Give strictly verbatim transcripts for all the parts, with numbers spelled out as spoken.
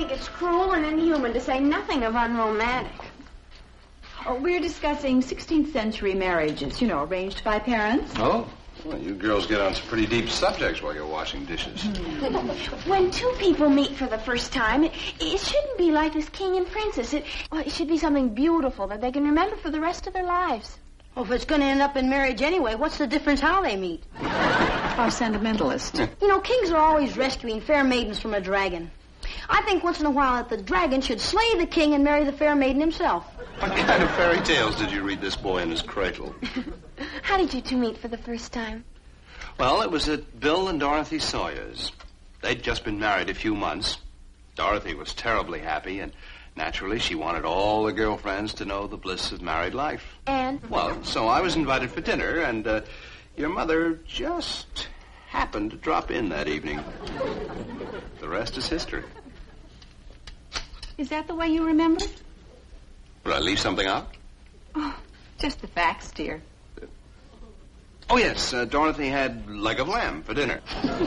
think it's cruel and inhuman to say nothing of unromantic. Oh, we're discussing sixteenth century marriages, you know, arranged by parents. Oh? Well, you girls get on some pretty deep subjects while you're washing dishes. When two people meet for the first time, it, it shouldn't be like this king and princess. It, well, it should be something beautiful that they can remember for the rest of their lives. Well, if it's going to end up in marriage anyway, what's the difference how they meet? How sentimentalist. You know, kings are always rescuing fair maidens from a dragon. I think once in a while that the dragon should slay the king and marry the fair maiden himself. What kind of fairy tales did you read this boy in his cradle? How did you two meet for the first time? Well, it was at Bill and Dorothy Sawyer's. They'd just been married a few months. Dorothy was terribly happy, and naturally she wanted all the girlfriends to know the bliss of married life. And? Well, so I was invited for dinner, and uh, your mother just happened to drop in that evening. The rest is history. Is that the way you remember? Would I leave something out? Oh, just the facts, dear. Oh, yes, uh, Dorothy had leg of lamb for dinner.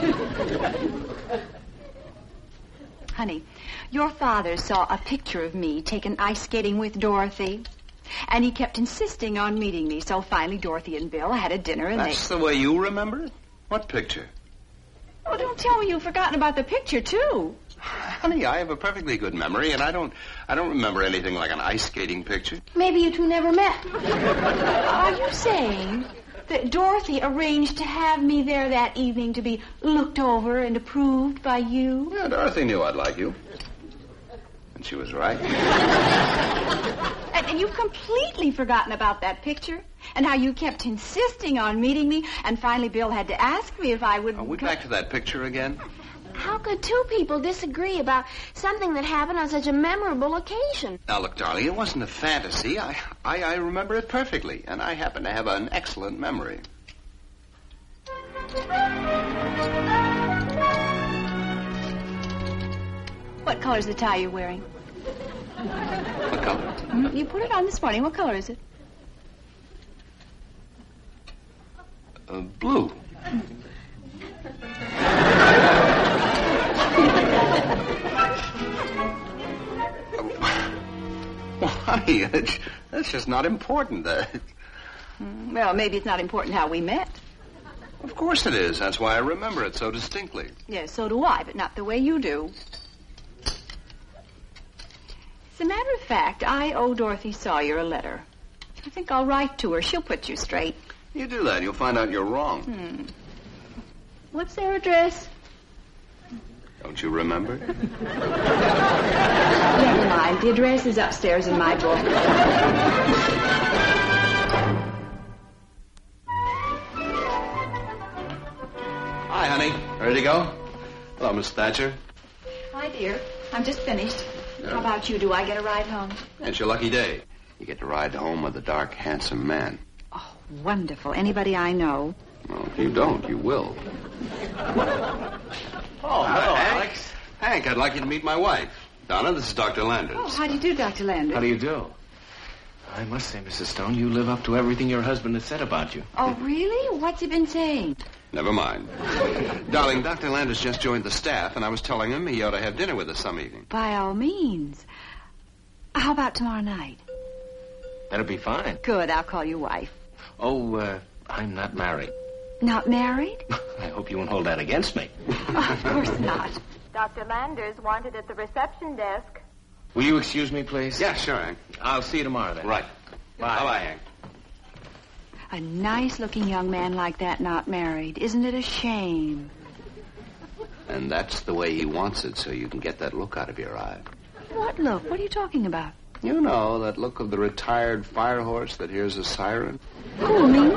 Honey, your father saw a picture of me taken ice skating with Dorothy, and he kept insisting on meeting me, so finally Dorothy and Bill had a dinner and That's they... the way you remember it? What picture? Oh, don't tell me you've forgotten about the picture, too. Honey, I have a perfectly good memory, and I don't I don't remember anything like an ice skating picture. Maybe you two never met. Are you saying that Dorothy arranged to have me there that evening to be looked over and approved by you? Yeah, Dorothy knew I'd like you. And she was right. And, and you've completely forgotten about that picture and how you kept insisting on meeting me, and finally Bill had to ask me if I would... Are we back to that picture again? How could two people disagree about something that happened on such a memorable occasion? Now, look, darling, it wasn't a fantasy. I, I, I remember it perfectly, and I happen to have an excellent memory. What color's the tie you're wearing? What color? Mm, you put it on this morning. What color is it? Uh, blue. Well, honey, that's, that's just not important. Uh, Mm, well, maybe it's not important how we met. of course it is. That's why I remember it so distinctly. Yes, so do I, but not the way you do. As a matter of fact, I owe Dorothy Sawyer a letter. I think I'll write to her. She'll put you straight. You do that, you'll find out you're wrong. Hmm. What's their address? Don't you remember? Never mind. The address is upstairs in my book. Hi, honey. Ready to go? Hello, Miss Thatcher. Hi, dear. I'm just finished. How about you? Do I get a ride home? It's your lucky day. You get to ride home with a dark, handsome man. Oh, wonderful. Anybody I know? Well, if you don't, you will. Oh, hello, Hank. Alex. Hank, I'd like you to meet my wife. Donna, this is Doctor Landers. Oh, how do you do, Doctor Landers? How do you do? I must say, Missus Stone, you live up to everything your husband has said about you. Oh, really? What's he been saying? Never mind. Darling, Doctor Landers just joined the staff, and I was telling him he ought to have dinner with us some evening. By all means. How about tomorrow night? That'll be fine. Good. I'll call your wife. Oh, uh, I'm not married. Not married? I hope you won't hold that against me. Oh, of course not. Doctor Landers wanted at the reception desk. Will you excuse me, please? Yeah, sure, Hank. I'll see you tomorrow, then. Right. Bye. Bye-bye, Hank. A nice-looking young man like that not married. Isn't it a shame? And that's the way he wants it, so you can get that look out of your eye. What look? What are you talking about? You know, that look of the retired fire horse that hears a siren. Who, me?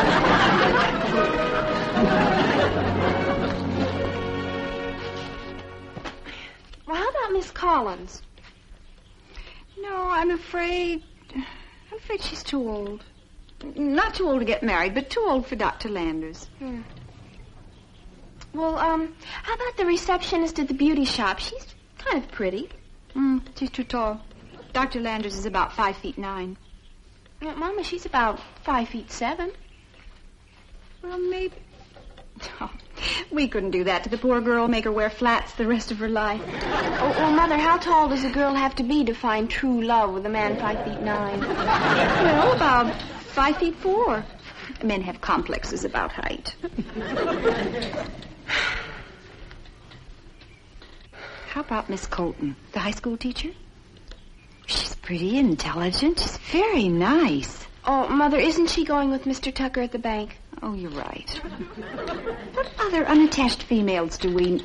Well, how about Miss Collins? No, I'm afraid... I'm afraid she's too old. Not too old to get married, but too old for Doctor Landers. Hmm. Well, um, how about the receptionist at the beauty shop? She's kind of pretty. Mm, she's too tall. Doctor Landers is about five feet nine. Well, Mama, she's about five feet seven. Well, maybe... Oh, We couldn't do that to the poor girl, make her wear flats the rest of her life. Oh, well, Mother, how tall does a girl have to be to find true love with a man five feet nine? Well, about five feet four. Men have complexes about height. How about Miss Colton, the high school teacher? She's pretty intelligent. She's very nice. Oh, Mother, isn't she going with Mister Tucker at the bank? Oh, you're right. What other unattached females do we...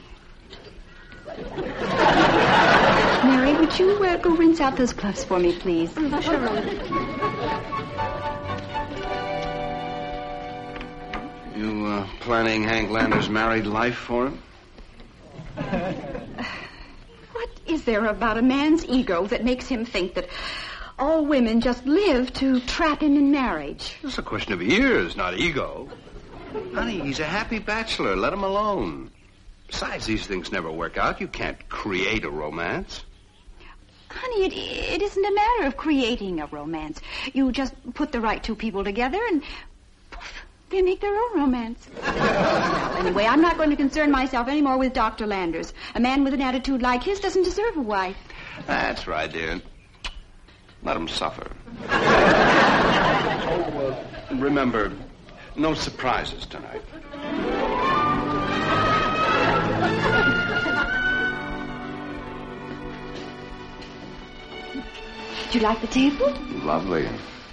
Mary, would you uh, go rinse out those gloves for me, please? Sure. You uh, planning Hank Lander's married life for him? What is there about a man's ego that makes him think that all women just live to trap him in marriage? It's a question of years, not ego. Honey, he's a happy bachelor. Let him alone. Besides, these things never work out. You can't create a romance. Honey, it, it isn't a matter of creating a romance. You just put the right two people together and poof, they make their own romance. Well, anyway, I'm not going to concern myself anymore with Doctor Landers. A man with an attitude like his doesn't deserve a wife. That's right, dear. Let him suffer. Oh, uh, remember, no surprises tonight. Do you like the table? Lovely.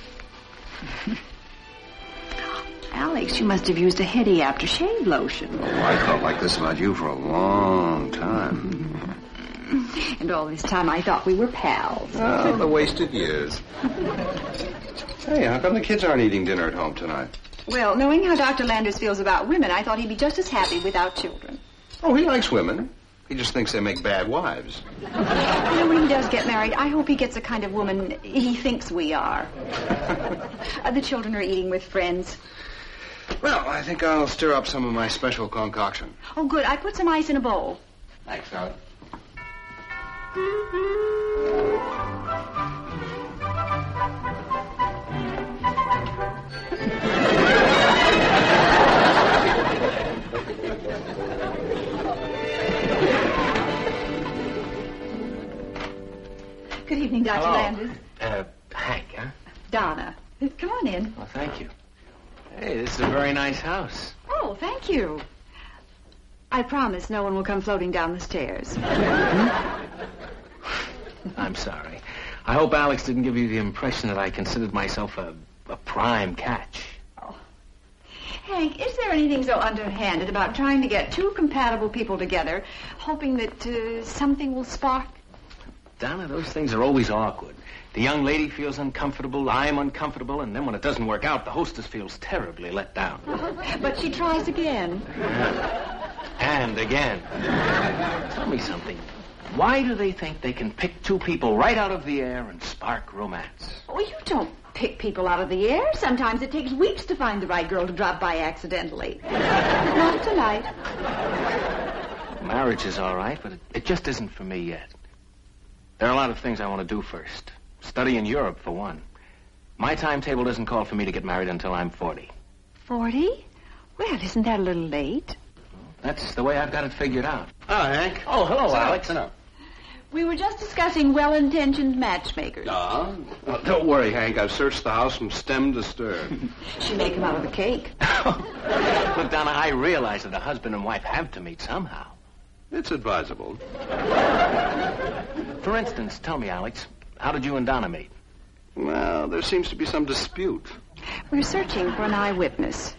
Alex, you must have used a heady aftershave lotion. Oh, I felt like this about you for a long time. And all this time I thought we were pals. Oh, the wasted years. Hey, how come the kids aren't eating dinner at home tonight? Well, knowing how Doctor Landers feels about women, I thought he'd be just as happy without children. Oh, he likes women. He just thinks they make bad wives. You know, when he does get married, I hope he gets the kind of woman he thinks we are. uh, the children are eating with friends. Well, I think I'll stir up some of my special concoction. Oh, good. I put some ice in a bowl. Thanks, Sally. Good evening, Doctor Hello. Landers. Uh, Hank, huh? Donna. Come on in. Well, thank you. Hey, this is a very nice house. Oh, thank you. I promise no one will come floating down the stairs. I'm sorry. I hope Alex didn't give you the impression that I considered myself a, a prime catch. Oh. Hank, is there anything so underhanded about trying to get two compatible people together, hoping that uh, something will spark? Donna, those things are always awkward. The young lady feels uncomfortable, I'm uncomfortable, and then when it doesn't work out, the hostess feels terribly let down. But she tries again. And again. Tell me something. Why do they think they can pick two people right out of the air and spark romance? Oh, you don't pick people out of the air. Sometimes it takes weeks to find the right girl to drop by accidentally. Not tonight. Marriage is all right, but it, it just isn't for me yet. There are a lot of things I want to do first. Study in Europe, for one. My timetable doesn't call for me to get married until I'm forty. Forty? Well, isn't that a little late? That's the way I've got it figured out. Hi, Hank. Oh, hello, Sit Alex. Sit down. We were just discussing well-intentioned matchmakers. Ah. Well, don't worry, Hank. I've searched the house from stem to stern. She may come out of the cake. Look, Donna, I realize that a husband and wife have to meet somehow. It's advisable. For instance, tell me, Alex, how did you and Donna meet? Well, there seems to be some dispute. We're searching for an eyewitness.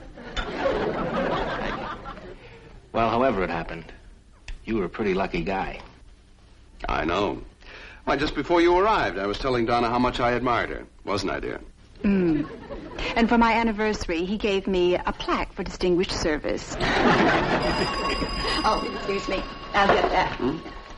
Well, however it happened, you were a pretty lucky guy. I know. Why, just before you arrived, I was telling Donna how much I admired her. Wasn't I, dear? Mm. And for my anniversary, he gave me a plaque for distinguished service. Oh, excuse me. I'll get that. Hmm?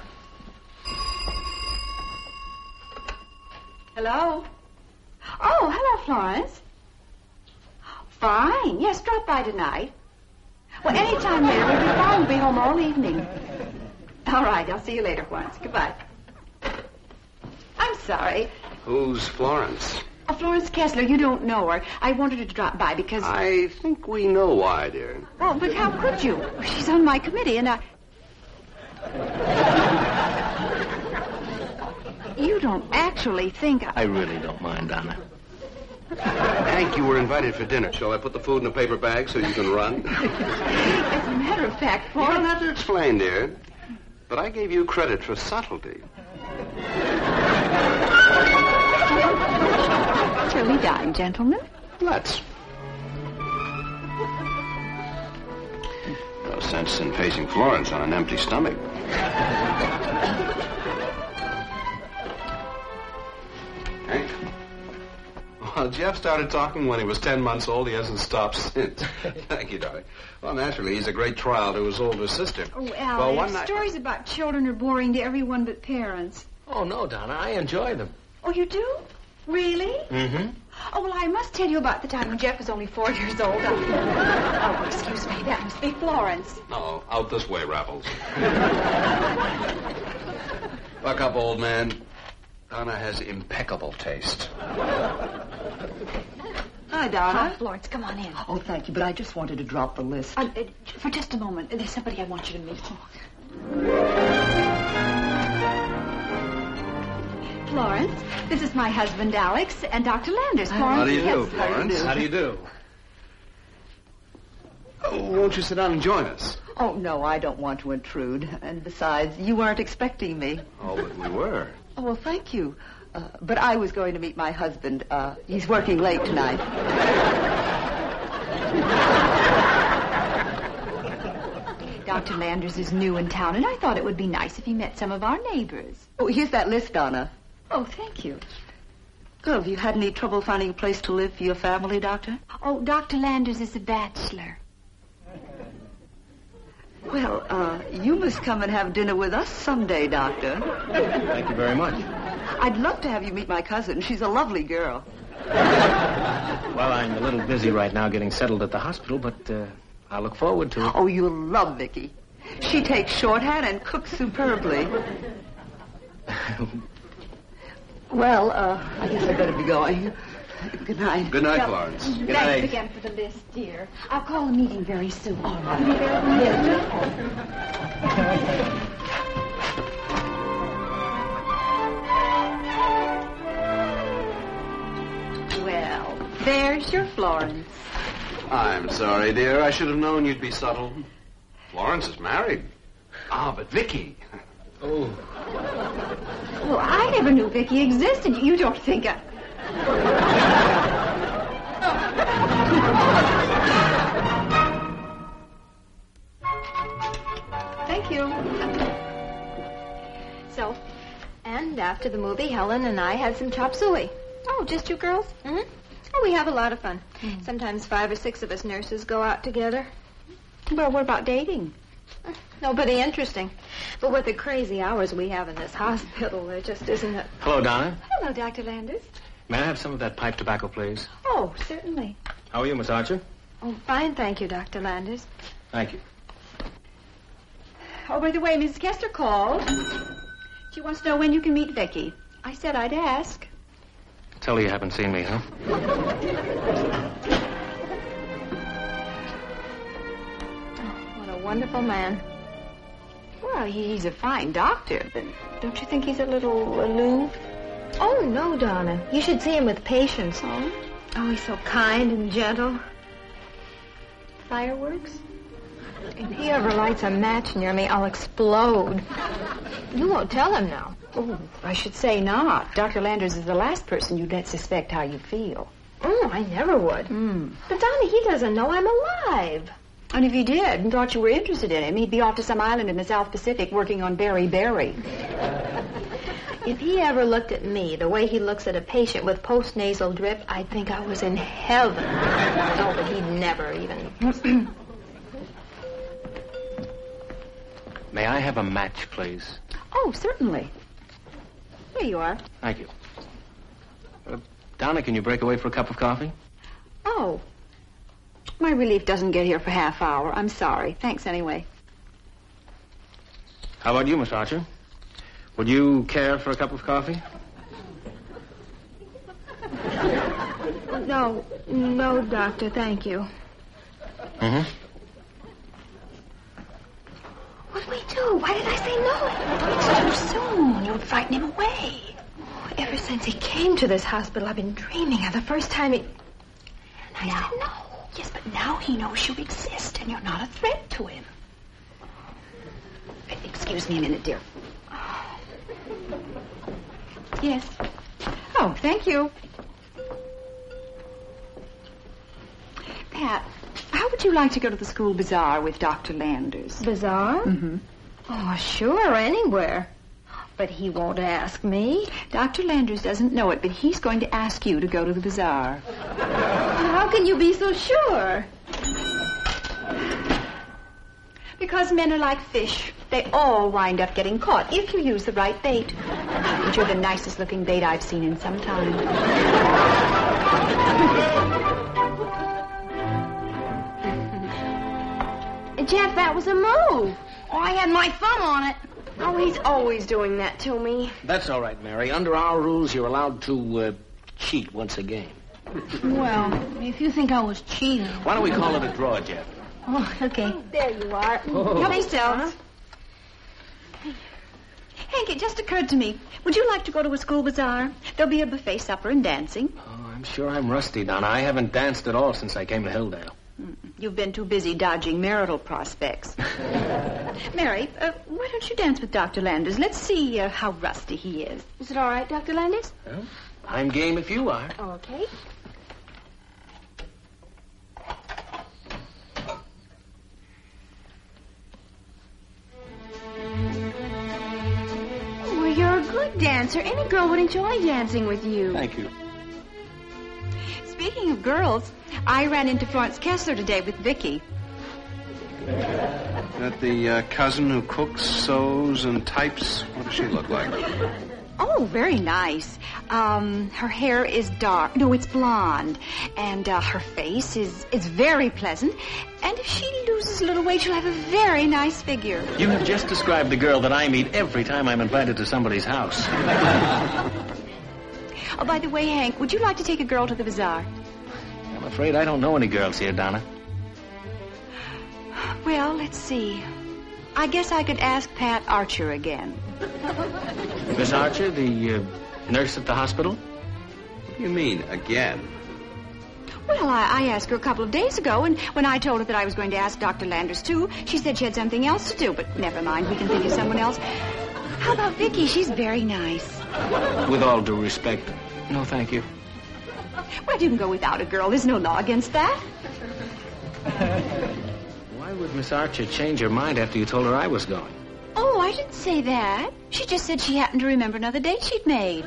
Hello? Oh, hello, Florence. Fine. Yes, drop by tonight. Well, anytime later. We'll be fine. We'll be home all evening. All right. I'll see you later, Florence. Goodbye. I'm sorry. Who's Florence? Oh, Florence Kessler, you don't know her. I wanted her to drop by because... I think we know why, dear. Oh, but how could you? She's on my committee, and I... You don't actually think... I, I really don't mind, Donna. Hank, you were invited for dinner. Shall I put the food in a paper bag so you can run? As a matter of fact, You Florence... don't have to explain, dear. But I gave you credit for subtlety. Shall we dine, gentlemen? Let's. No sense in facing Florence on an empty stomach. Hank? Well, Jeff started talking when he was ten months old. He hasn't stopped since. Thank you, darling. Well, naturally, he's a great trial to his older sister. Oh, Al, Well, one night- stories about children are boring to everyone but parents. Oh, no, Donna. I enjoy them. Oh, you do? Really? Mm-hmm. Oh, well, I must tell you about the time when Jeff was only four years old. Oh, excuse me. That must be Florence. No, out this way, Raffles. Buck up, old man. Donna has impeccable taste. Hi, Donna. Oh, Florence, come on in. Oh, thank you, but I just wanted to drop the list. Uh, uh, for just a moment. There's somebody I want you to meet. Florence, this is my husband, Alex, and Doctor Landers. Florence, How do you do, yes. Florence? How do you do? Oh, won't you sit down and join us? Oh, no, I don't want to intrude. And besides, you weren't expecting me. Oh, but we were. Oh, well, thank you. Uh, but I was going to meet my husband. Uh, he's working late tonight. Doctor Landers is new in town, and I thought it would be nice if he met some of our neighbors. Oh, here's that list, Donna. Oh, thank you. Well, have you had any trouble finding a place to live for your family, Doctor? Oh, Doctor Landers is a bachelor. Well, uh, you must come and have dinner with us someday, Doctor. Thank you very much. I'd love to have you meet my cousin. She's a lovely girl. Well, I'm a little busy right now getting settled at the hospital, but uh, I look forward to it. Oh, you'll love Vicky. She takes shorthand and cooks superbly. Well, uh, I guess I better be going. Good night. Good night, Florence. Good Thanks night. again for the list, dear. I'll call a meeting very soon. All right. Well, there's your Florence. I'm sorry, dear. I should have known you'd be subtle. Florence is married. Ah, but Vicky. Oh. Well, I never knew Vicky existed. You don't think I... Thank you. So, and after the movie, Helen and I had some chop suey. Oh, just you girls? Mm-hmm. Oh, we have a lot of fun. Mm. Sometimes five or six of us nurses go out together. Well, what about dating? Nobody interesting. But with the crazy hours we have in this hospital, there just isn't a... Hello, Donna. Hello, Doctor Landers. May I have some of that pipe tobacco, please? Oh, certainly. How are you, Miss Archer? Oh, fine, thank you, Doctor Landers. Thank you. Oh, by the way, Missus Kessler called. She wants to know when you can meet Vicky. I said I'd ask. Tell her you haven't seen me, huh? What a wonderful man. Well, he's a fine doctor, but don't you think he's a little aloof? Oh, no, Donna. You should see him with patients. Oh? Oh, he's so kind and gentle. Fireworks? If he ever lights a match near me, I'll explode. You won't tell him now. Oh, I should say not. Doctor Landers is the last person you'd let suspect how you feel. Oh, I never would. Hmm. But, Donna, he doesn't know I'm alive. And if he did and thought you were interested in him, he'd be off to some island in the South Pacific working on Berry Berry. If he ever looked at me the way he looks at a patient with postnasal drip, I'd think I was in heaven. No, but he'd never even... May I have a match, please? Oh, certainly. Here you are. Thank you. Uh, Donna, can you break away for a cup of coffee? Oh. My relief doesn't get here for half hour. I'm sorry. Thanks anyway. How about you, Miss Archer? Would you care for a cup of coffee? No, no, Doctor, thank you. Mm-hmm. What do we do? Why did I say no? It's too soon. You'll frighten him away. Ever since he came to this hospital, I've been dreaming of the first time he... I now. said no. Yes, but now he knows you exist, and you're not a threat to him. Excuse me a minute, dear. Yes. Oh, thank you. Pat, how would you like to go to the school bazaar with Doctor Landers? Bazaar? Mm-hmm. Oh, sure, anywhere. But he won't ask me. Doctor Landers doesn't know it, but he's going to ask you to go to the bazaar. How can you be so sure? Because men are like fish. They all wind up getting caught if you use the right bait. But you're the nicest looking bait I've seen in some time. Jeff, that was a move. Oh, I had my thumb on it. Oh, he's always doing that to me. That's all right, Mary. Under our rules, you're allowed to uh, cheat once a game. Well, if you think I was cheating. Why don't we call it a draw, Jeff? Oh, okay. There you are. Oh. Help yourselves. Hank, it just occurred to me. Would you like to go to a school bazaar? There'll be a buffet supper and dancing. Oh, I'm sure I'm rusty, Donna. I haven't danced at all since I came to Hilldale. You've been too busy dodging marital prospects. Mary, uh, why don't you dance with Doctor Landers? Let's see uh, how rusty he is. Is it all right, Doctor Landers? Well, I'm game if you are. Okay. Well, you're a good dancer. Any girl would enjoy dancing with you. Thank you. Speaking of girls, I ran into Florence Kessler today with Vicky. That the uh, cousin who cooks, sews, and types? What does she look like? Oh, very nice. Um, her hair is dark. No, it's blonde. And uh, her face is, is very pleasant. And if she loses a little weight, she'll have a very nice figure. You have just described the girl that I meet every time I'm invited to somebody's house. Oh, by the way, Hank, would you like to take a girl to the bazaar? I'm afraid I don't know any girls here, Donna. Well, let's see. I guess I could ask Pat Archer again. Miss Archer, the uh, nurse at the hospital? What do you mean, again? Well, I, I asked her a couple of days ago, and when I told her that I was going to ask Doctor Landers, too, she said she had something else to do. But never mind, we can think of someone else. How about Vicky? She's very nice. With all due respect, no, thank you. Well, you can go without a girl. There's no law against that. Why would Miss Archer change her mind after you told her I was going? Oh, I didn't say that. She just said she happened to remember another date she'd made.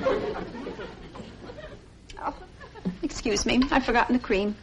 Oh, excuse me. I've forgotten the cream.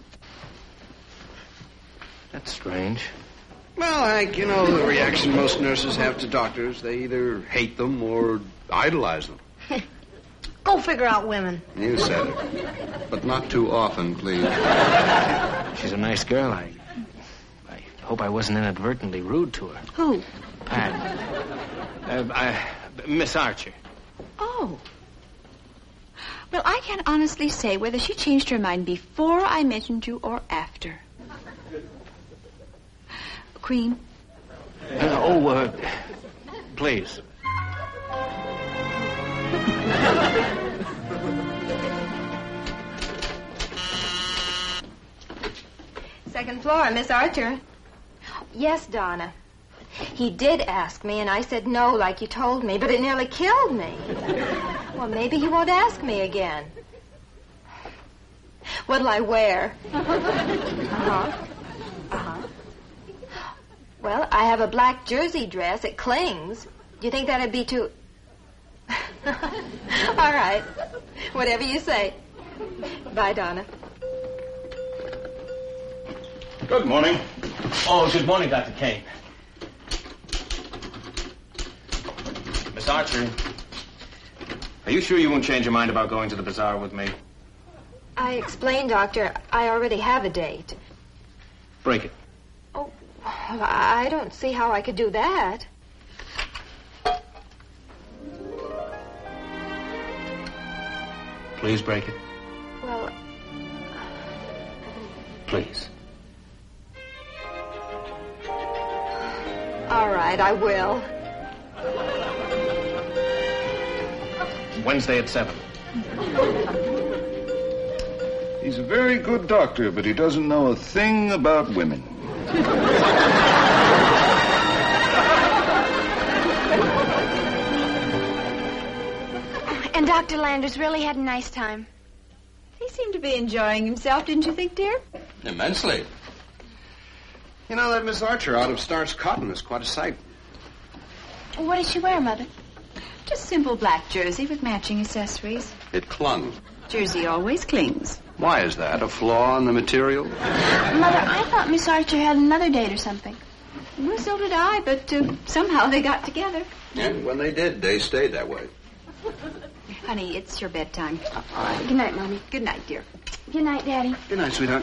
That's strange. Well, Hank, you know the reaction most nurses have to doctors. They either hate them or idolize them. Go figure out women. You said it. But not too often, please. She's a nice girl. I, I hope I wasn't inadvertently rude to her. Who? Pat. Uh, I, Miss Archer. Oh. Well, I can't honestly say whether she changed her mind before I mentioned you or after. Cream? Uh, oh, uh, please. Second floor, Miss Archer. Yes, Donna. He did ask me, and I said no like you told me, but it nearly killed me. Well, maybe he won't ask me again. What'll I wear? Uh-huh. Uh-huh. Well, I have a black jersey dress. It clings. Do you think that'd be too... All right. Whatever you say. Bye, Donna. Good morning. Oh, good morning, Doctor Kane. Miss Archer, are you sure you won't change your mind about going to the bazaar with me? I explained, Doctor, I already have a date. Break it. Oh, well, I don't see how I could do that. Please break it. Well, Please. All right, I will. Wednesday at seven. He's a very good doctor, but he doesn't know a thing about women. And Doctor Landers really had a nice time. He seemed to be enjoying himself, didn't you think, dear? Immensely. You know, that Miss Archer out of starched cotton is quite a sight. What did she wear, Mother? Just simple black jersey with matching accessories. It clung. Jersey always clings. Why is that? A flaw in the material? Mother, I thought Miss Archer had another date or something. Well, so did I, but uh, somehow they got together. And when they did, they stayed that way. Honey, it's your bedtime. All right. Good night, Mommy. Good night, dear. Good night, Daddy. Good night, sweetheart.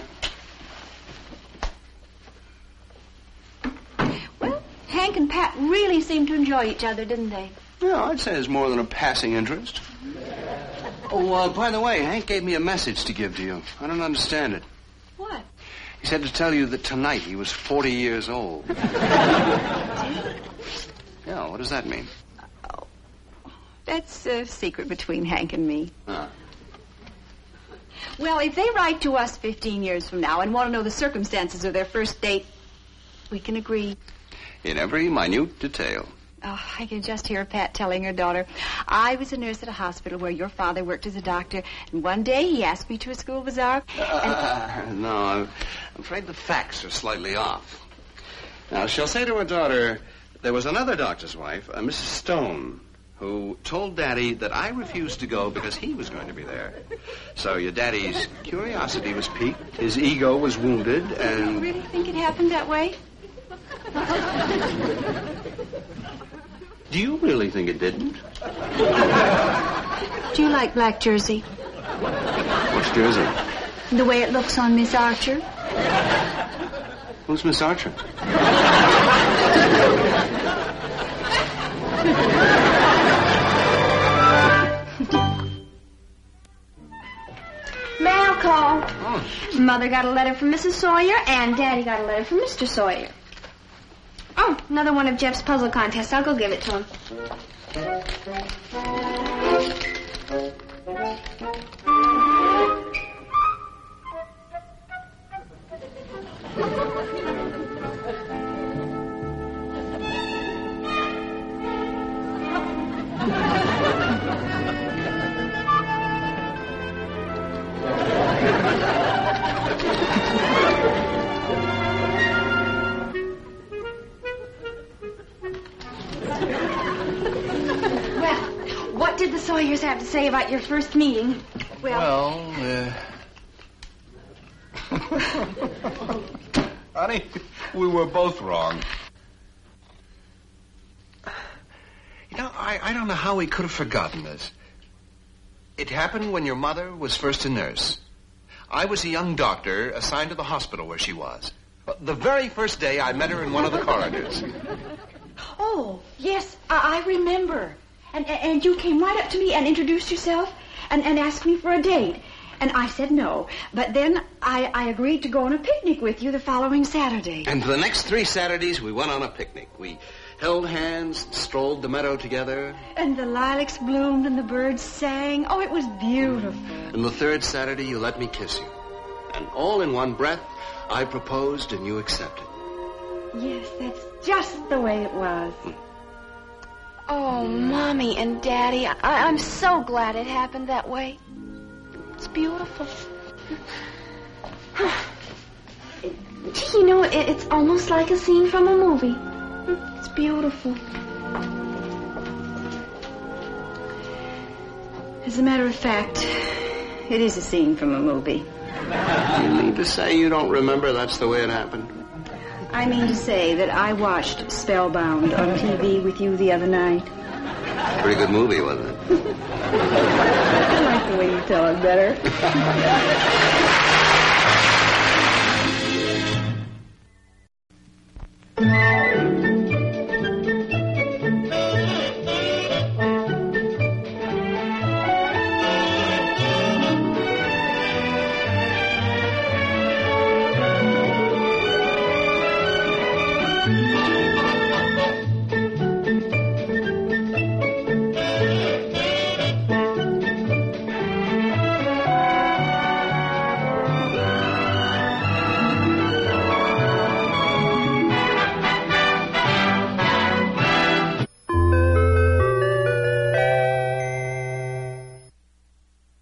Well, Hank and Pat really seemed to enjoy each other, didn't they? Yeah, I'd say it's more than a passing interest. Oh, uh, by the way, Hank gave me a message to give to you. I don't understand it. What? He said to tell you that tonight he was forty years old. Yeah, what does that mean? Oh, that's a secret between Hank and me. Huh. Well, if they write to us fifteen years from now and want to know the circumstances of their first date, we can agree. In every minute detail. Oh, I can just hear Pat telling her daughter, I was a nurse at a hospital where your father worked as a doctor, and one day he asked me to a school bazaar. Uh, and... no, I'm afraid the facts are slightly off. Now, she'll say to her daughter, there was another doctor's wife, uh, Missus Stone, who told Daddy that I refused to go because he was going to be there. So your Daddy's curiosity was piqued, his ego was wounded, and... You really think it happened that way? Do you really think it didn't? Do you like black jersey? Which jersey? The way it looks on Miss Archer. Who's Miss Archer? Mail call. Oh. Mother got a letter from Missus Sawyer, and Daddy got a letter from Mister Sawyer. Oh, another one of Jeff's puzzle contests. I'll go give it to him. What did the Sawyers have to say about your first meeting? Well, uh... Honey, we were both wrong. You know, I, I don't know how we could have forgotten this. It happened when your mother was first a nurse. I was a young doctor assigned to the hospital where she was. The very first day I met her in one of the corridors. Oh, yes, I, I remember. And, and you came right up to me and introduced yourself and, and asked me for a date. And I said no. But then I, I agreed to go on a picnic with you the following Saturday. And for the next three Saturdays, we went on a picnic. We held hands, strolled the meadow together. And the lilacs bloomed and the birds sang. Oh, it was beautiful. And the third Saturday, you let me kiss you. And all in one breath, I proposed and you accepted. Yes, that's just the way it was. Oh, Mommy and Daddy, I, I'm so glad it happened that way. It's beautiful. Gee, you know, it, it's almost like a scene from a movie. It's beautiful. As a matter of fact, it is a scene from a movie. You mean to say you don't remember that's the way it happened? I mean to say that I watched Spellbound on T V with you the other night. Pretty good movie, wasn't it? I like the way you tell it better.